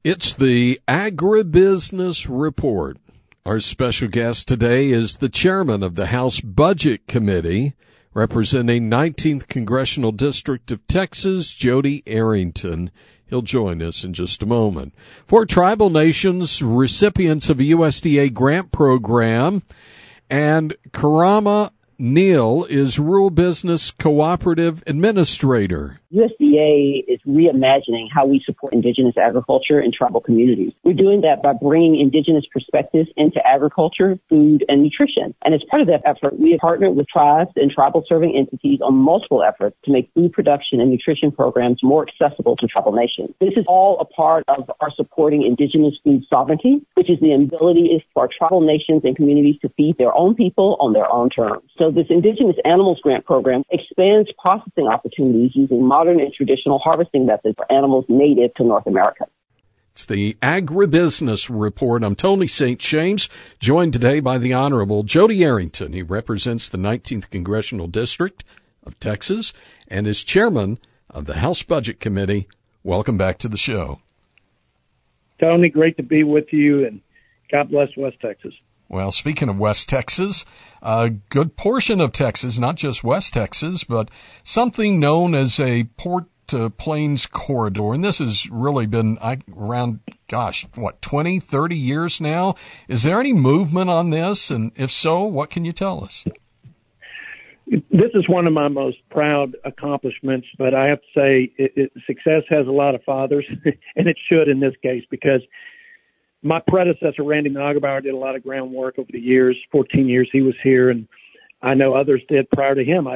It's the Agribusiness Report. Our special guest today is the chairman of the House Budget Committee, representing 19th Congressional District of Texas, Jody Arrington. He'll join us in just a moment. For tribal nations, recipients of a USDA grant program, and Karama Neal is Rural Business Cooperative Administrator. USDA is reimagining how we support indigenous agriculture in tribal communities. We're doing that by bringing indigenous perspectives into agriculture, food, and nutrition. And as part of that effort, we have partnered with tribes and tribal serving entities on multiple efforts to make food production and nutrition programs more accessible to tribal nations. This is all a part of our supporting indigenous food sovereignty, which is the ability for tribal nations and communities to feed their own people on their own terms. So this Indigenous Animals Grant Program expands processing opportunities using modern and traditional harvesting methods for animals native to North America. It's the Agribusiness Report. I'm Tony St. James, joined today by the Honorable Jody Arrington. He represents the 19th Congressional District of Texas and is chairman of the House Budget Committee. Welcome back to the show. Tony, great to be with you, and God bless West Texas. Well, speaking of West Texas, a good portion of Texas, not just West Texas, but something known as a Port to Plains corridor. And this has really been around, 20, 30 years now. Is there any movement on this? And if so, what can you tell us? This is one of my most proud accomplishments, but I have to say success has a lot of fathers, and it should in this case, because my predecessor, Randy Nagelbauer, did a lot of groundwork over the years. 14 years he was here, and I know others did prior to him.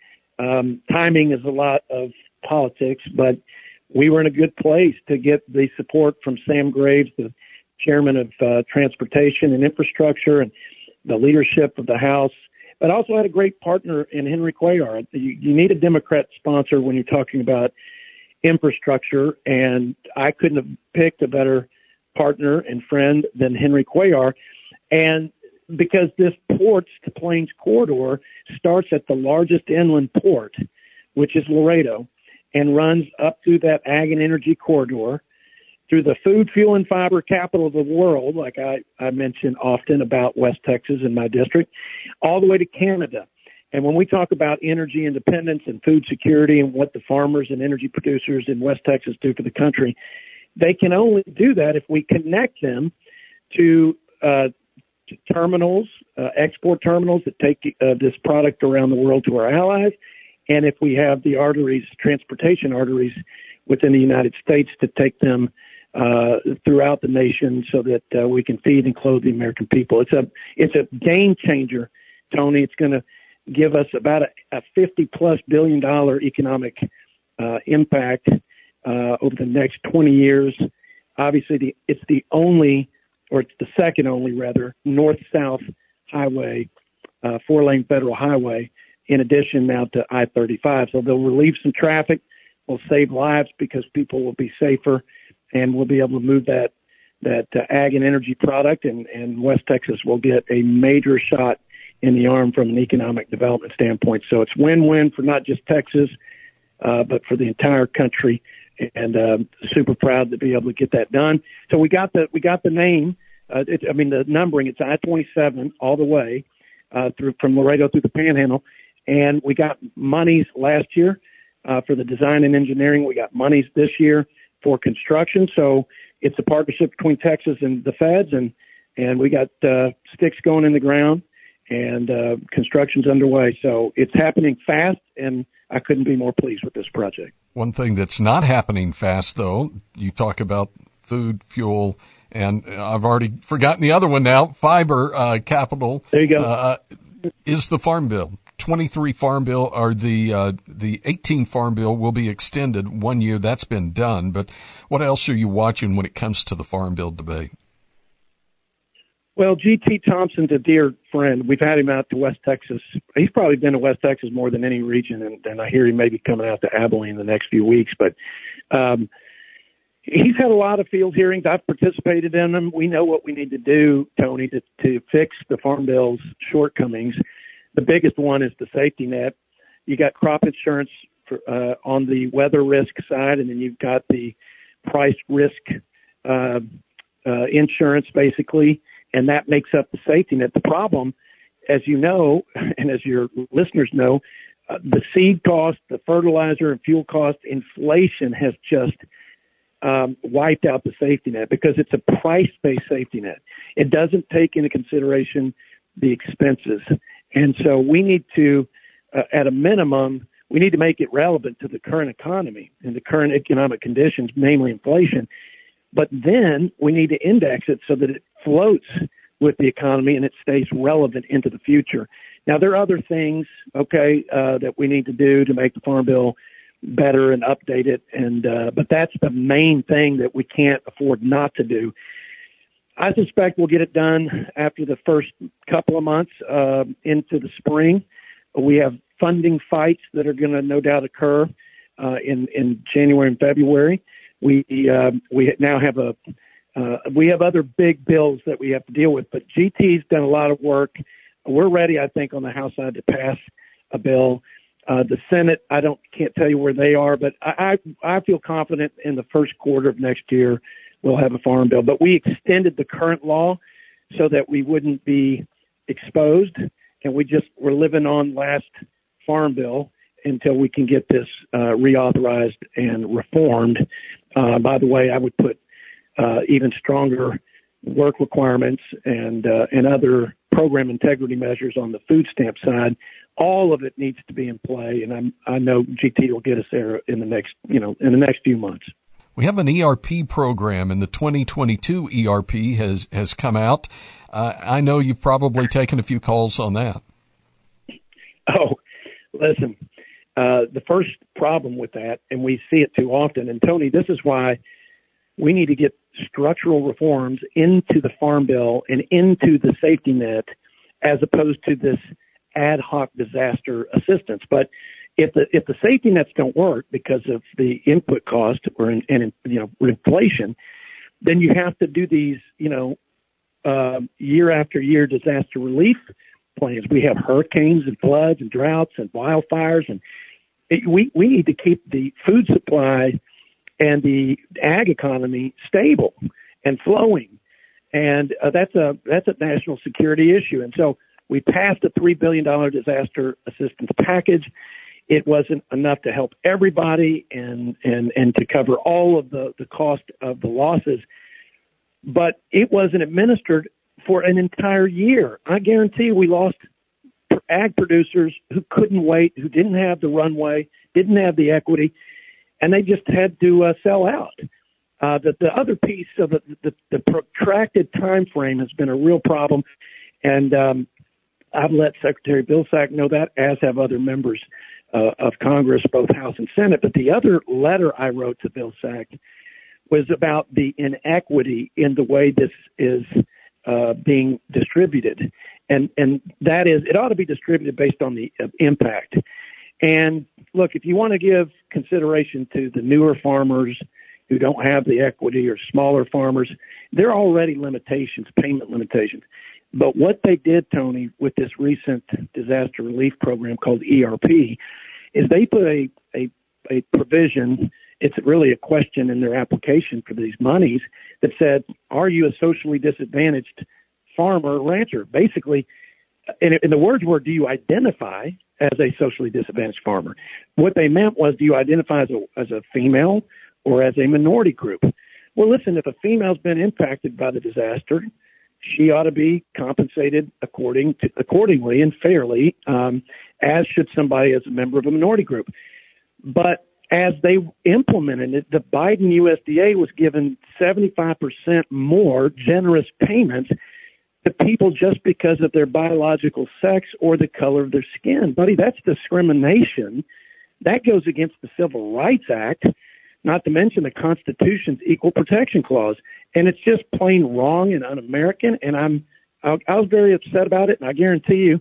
Timing is a lot of politics, but we were in a good place to get the support from Sam Graves, the chairman of Transportation and Infrastructure, and the leadership of the House, but also had a great partner in Henry Cuellar. You need a Democrat sponsor when you're talking about infrastructure, and I couldn't have picked a better partner and friend than Henry Cuellar. And because this Ports to Plains corridor starts at the largest inland port, which is Laredo, and runs up through that ag and energy corridor, through the food, fuel, and fiber capital of the world, like I mention often about West Texas and my district, all the way to Canada. And when we talk about energy independence and food security and what the farmers and energy producers in West Texas do for the country, they can only do that if we connect them to terminals, export terminals that take this product around the world to our allies, and if we have the arteries, transportation arteries within the United States to take them throughout the nation so that we can feed and clothe the American people. It's a game changer, Tony. It's going to give us about a $50+ billion economic impact over the next 20 years. Obviously, it's the second only, north-south highway, 4-lane federal highway, in addition now to I-35. So they'll relieve some traffic, will save lives because people will be safer, and we'll be able to move that ag and energy product, and West Texas will get a major shot in the arm from an economic development standpoint. So it's win-win for not just Texas, but for the entire country. And super proud to be able to get that done. So we got the name, the numbering. It's I-27 all the way through from Laredo through the Panhandle, and we got monies last year for the design and engineering. We got monies this year for construction. So it's a partnership between Texas and the feds, and we got sticks going in the ground, and construction's underway. So it's happening fast, and I couldn't be more pleased with this project. One thing that's not happening fast, though, you talk about food, fuel, and I've already forgotten the other one now, fiber capital. There you go. Is the Farm Bill. 23 Farm Bill, or the 18 Farm Bill will be extended 1 year. That's been done. But what else are you watching when it comes to the Farm Bill debate? Well, G.T. Thompson's a dear friend. We've had him out to West Texas. He's probably been to West Texas more than any region, and I hear he may be coming out to Abilene in the next few weeks. But he's had a lot of field hearings. I've participated in them. We know what we need to do, Tony, to fix the Farm Bill's shortcomings. The biggest one is the safety net. You got crop insurance for, on the weather risk side, and then you've got the price risk insurance, basically, and that makes up the safety net. The problem, as you know, and as your listeners know, the seed cost, the fertilizer and fuel cost, inflation has just wiped out the safety net because it's a price-based safety net. It doesn't take into consideration the expenses. And so we need to, at a minimum, we need to make it relevant to the current economy and the current economic conditions, namely inflation. But then we need to index it so that it floats with the economy and it stays relevant into the future. Now, there are other things, that we need to do to make the Farm Bill better and update it. But that's the main thing that we can't afford not to do. I suspect we'll get it done after the first couple of months into the spring. We have funding fights that are going to no doubt occur in January and February. We now have we have other big bills that we have to deal with, but GT's done a lot of work. We're ready, I think, on the House side to pass a bill. The Senate, can't tell you where they are, but I feel confident in the first quarter of next year we'll have a farm bill. But we extended the current law so that we wouldn't be exposed, and we're living on last farm bill until we can get this reauthorized and reformed. By the way, I would put even stronger work requirements and other program integrity measures on the food stamp side. All of it needs to be in play, and I know GT will get us there in the next few months. We have an ERP program, and the 2022 ERP has come out. I know you've probably taken a few calls on that. Oh, listen, the first problem with that, and we see it too often, and Tony, this is why we need to get structural reforms into the Farm Bill and into the safety net as opposed to this ad hoc disaster assistance. But if the safety nets don't work because of the input cost or inflation, then you have to do these year after year disaster relief plans. We have hurricanes and floods and droughts and wildfires, and we need to keep the food supply and the ag economy stable and flowing, and that's a national security issue. And so we passed a $3 billion disaster assistance package. It wasn't enough to help everybody and to cover all of the cost of the losses, but it wasn't administered for an entire year. I guarantee we lost ag producers who couldn't wait, who didn't have the runway, didn't have the equity, and they just had to sell out. The other piece of the protracted time frame has been a real problem, and I've let Secretary Vilsack know that, as have other members of Congress, both House and Senate. But the other letter I wrote to Vilsack was about the inequity in the way this is being distributed. And that is, it ought to be distributed based on the impact. And look, if you want to give consideration to the newer farmers who don't have the equity, or smaller farmers, there are already limitations, payment limitations. But what they did, Tony, with this recent disaster relief program called ERP, is they put a provision, it's really a question in their application for these monies, that said, are you a socially disadvantaged farmer or rancher? Basically, and the words were, do you identify as a socially disadvantaged farmer? What they meant was, do you identify as a female or as a minority group? Well, listen, if a female's been impacted by the disaster, she ought to be compensated accordingly and fairly, as should somebody as a member of a minority group. But as they implemented it, the Biden USDA was given 75% more generous payments to people just because of their biological sex or the color of their skin. Buddy, that's discrimination. That goes against the Civil Rights Act, not to mention the Constitution's Equal Protection Clause. And it's just plain wrong and un-American, and I was very upset about it, and I guarantee you,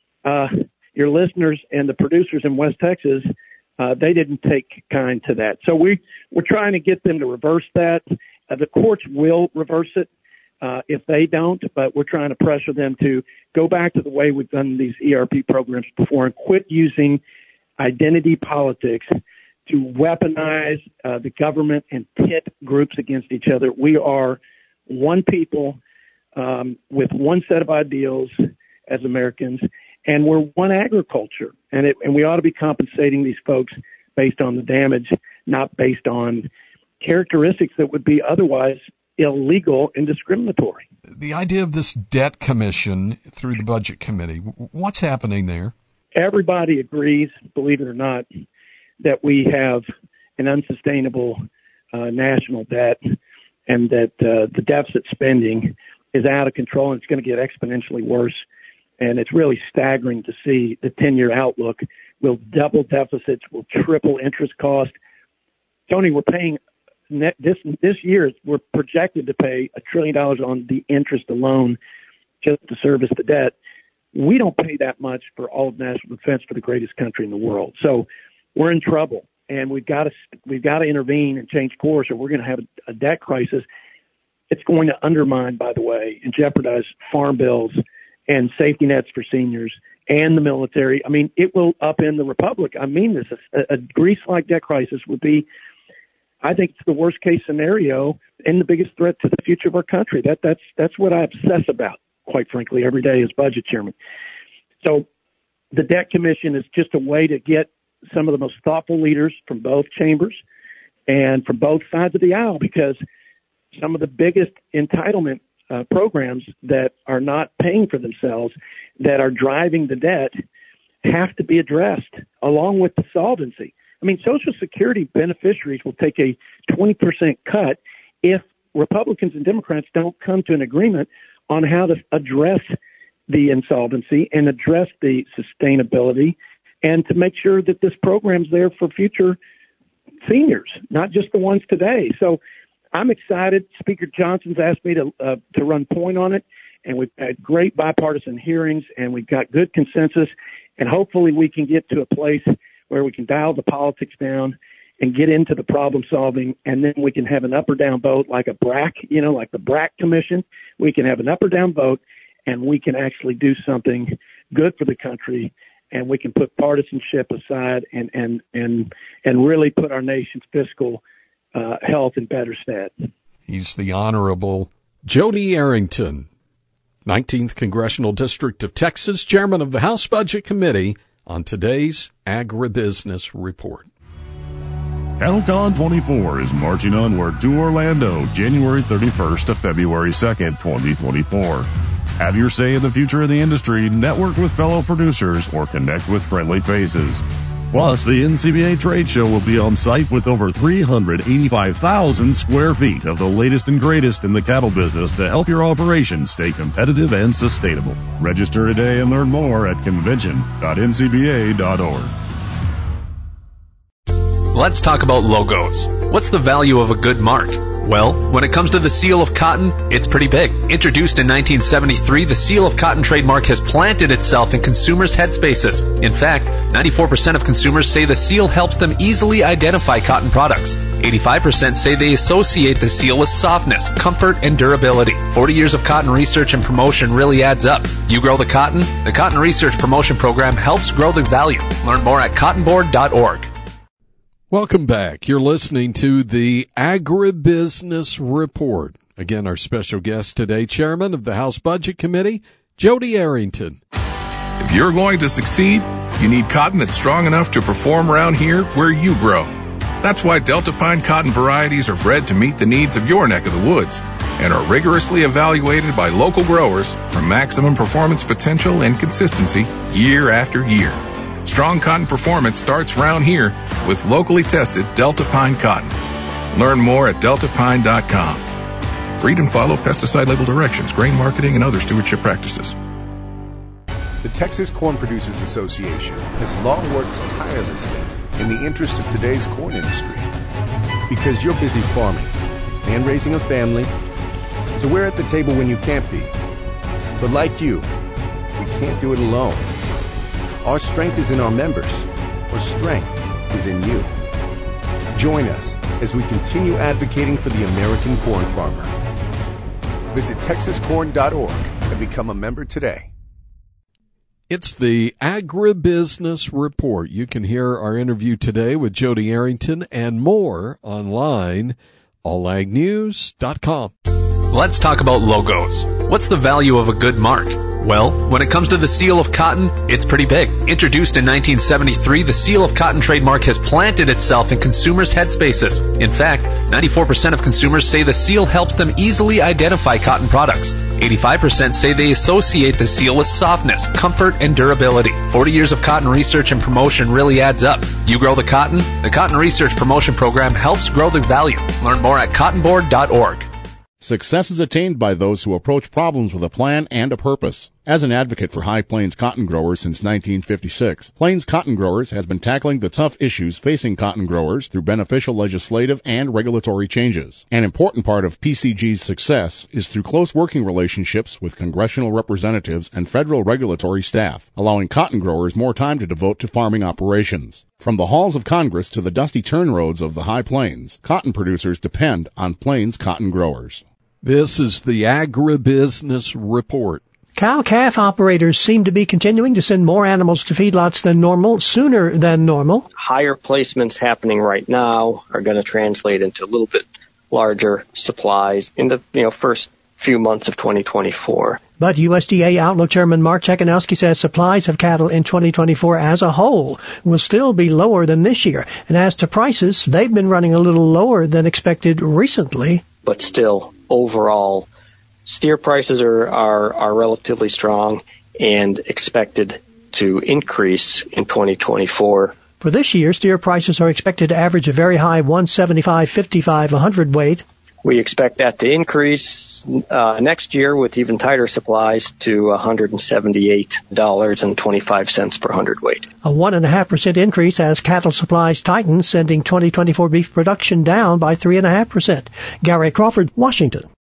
your listeners and the producers in West Texas, they didn't take kind to that. So we're trying to get them to reverse that. The courts will reverse it if they don't, but we're trying to pressure them to go back to the way we've done these ERP programs before and quit using identity politics to weaponize the government and pit groups against each other. We are one people with one set of ideals as Americans, and we're one agriculture. And we ought to be compensating these folks based on the damage, not based on characteristics that would be otherwise illegal and discriminatory. The idea of this debt commission through the Budget Committee, what's happening there? Everybody agrees, believe it or not, that we have an unsustainable national debt and that the deficit spending is out of control and it's going to get exponentially worse. And it's really staggering to see the 10-year outlook. We'll double deficits, we'll triple interest cost. Tony, we're paying this year, we're projected to pay $1 trillion on the interest alone just to service the debt. We don't pay that much for all of national defense for the greatest country in the world. So we're in trouble, and we've got to intervene and change course, or we're going to have a debt crisis. It's going to undermine, by the way, and jeopardize farm bills and safety nets for seniors and the military. I mean, it will upend the republic. I mean this. A Greece-like debt crisis would be, I think it's the worst case scenario and the biggest threat to the future of our country. That's what I obsess about, quite frankly, every day as budget chairman. So the debt commission is just a way to get some of the most thoughtful leaders from both chambers and from both sides of the aisle, because some of the biggest entitlement programs that are not paying for themselves, that are driving the debt, have to be addressed along with the solvency. I mean, Social Security beneficiaries will take a 20% cut if Republicans and Democrats don't come to an agreement on how to address the insolvency and address the sustainability and to make sure that this program's there for future seniors, not just the ones today. So I'm excited. Speaker Johnson's asked me to run point on it, and we've had great bipartisan hearings, and we've got good consensus, and hopefully we can get to a place where we can dial the politics down and get into the problem solving, and then we can have an up or down vote like a BRAC, like the BRAC Commission. We can have an up or down vote, and we can actually do something good for the country, and we can put partisanship aside and really put our nation's fiscal health in better stead. He's the Honorable Jody Arrington, 19th Congressional District of Texas, Chairman of the House Budget Committee, on today's Agribusiness Report. CattleCon 24 is marching onward to Orlando, January 31st to February 2nd, 2024. Have your say in the future of the industry, network with fellow producers, or connect with friendly faces. Plus, the NCBA trade show will be on site with over 385,000 square feet of the latest and greatest in the cattle business to help your operation stay competitive and sustainable. Register today and learn more at convention.ncba.org. Let's talk about logos. What's the value of a good mark? Well, when it comes to the Seal of Cotton, it's pretty big. Introduced in 1973, the Seal of Cotton trademark has planted itself in consumers' headspaces. In fact, 94% of consumers say the seal helps them easily identify cotton products. 85% say they associate the seal with softness, comfort, and durability. 40 years of cotton research and promotion really adds up. You grow the cotton? The Cotton Research Promotion Program helps grow the value. Learn more at cottonboard.org. Welcome back. You're listening to the Agribusiness Report. Again, our special guest today, Chairman of the House Budget Committee, Jody Arrington. If you're going to succeed, you need cotton that's strong enough to perform around here where you grow. That's why Delta Pine cotton varieties are bred to meet the needs of your neck of the woods and are rigorously evaluated by local growers for maximum performance potential and consistency year after year. Strong cotton performance starts around here with locally tested Delta Pine cotton. Learn more at deltapine.com. Read and follow pesticide label directions, grain marketing, and other stewardship practices. The Texas Corn Producers Association has long worked tirelessly in the interest of today's corn industry. Because you're busy farming and raising a family, so we're at the table when you can't be. But like you, we can't do it alone. Our strength is in our members. Our strength is in you. Join us as we continue advocating for the American corn farmer. Visit texascorn.org and become a member today. It's the Agribusiness Report. You can hear our interview today with Jody Arrington and more online, allagnews.com. Let's talk about logos. What's the value of a good mark? Well, when it comes to the Seal of Cotton, it's pretty big. Introduced in 1973, the Seal of Cotton trademark has planted itself in consumers' headspaces. In fact, 94% of consumers say the seal helps them easily identify cotton products. 85% say they associate the seal with softness, comfort, and durability. 40 years of cotton research and promotion really adds up. You grow the cotton? The Cotton Research Promotion Program helps grow the value. Learn more at cottonboard.org. Success is attained by those who approach problems with a plan and a purpose. As an advocate for High Plains cotton growers since 1956, Plains Cotton Growers has been tackling the tough issues facing cotton growers through beneficial legislative and regulatory changes. An important part of PCG's success is through close working relationships with congressional representatives and federal regulatory staff, allowing cotton growers more time to devote to farming operations. From the halls of Congress to the dusty turn roads of the High Plains, cotton producers depend on Plains Cotton Growers. This is the Agribusiness Report. Cow-calf operators seem to be continuing to send more animals to feedlots than normal, sooner than normal. Higher placements happening right now are going to translate into a little bit larger supplies in the first few months of 2024. But USDA Outlook Chairman Mark Chekhanowski says supplies of cattle in 2024 as a whole will still be lower than this year. And as to prices, they've been running a little lower than expected recently. But still, overall, steer prices are relatively strong and expected to increase in 2024. For this year, steer prices are expected to average a very high 175.55 a hundredweight. We expect that to increase next year with even tighter supplies to $178.25 per hundredweight. A 1.5% increase as cattle supplies tighten, sending 2024 beef production down by 3.5%. Gary Crawford, Washington.